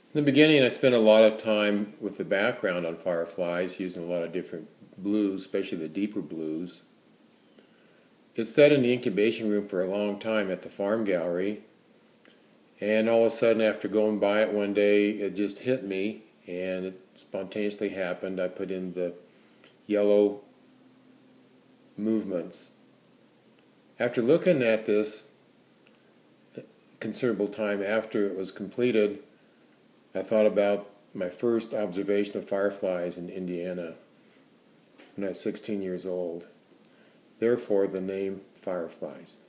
In the beginning, I spent a lot of time with the background on fireflies, using a lot of different blues, especially the deeper blues. It sat in the incubation room for a long time at the farm gallery, and all of a sudden, after going by it one day, it just hit me, and it spontaneously happened. I put in the yellow movements. After looking at this considerable time after it was completed, I thought about my first observation of fireflies in Indiana when I was 16 years old. Therefore, the name Fireflies.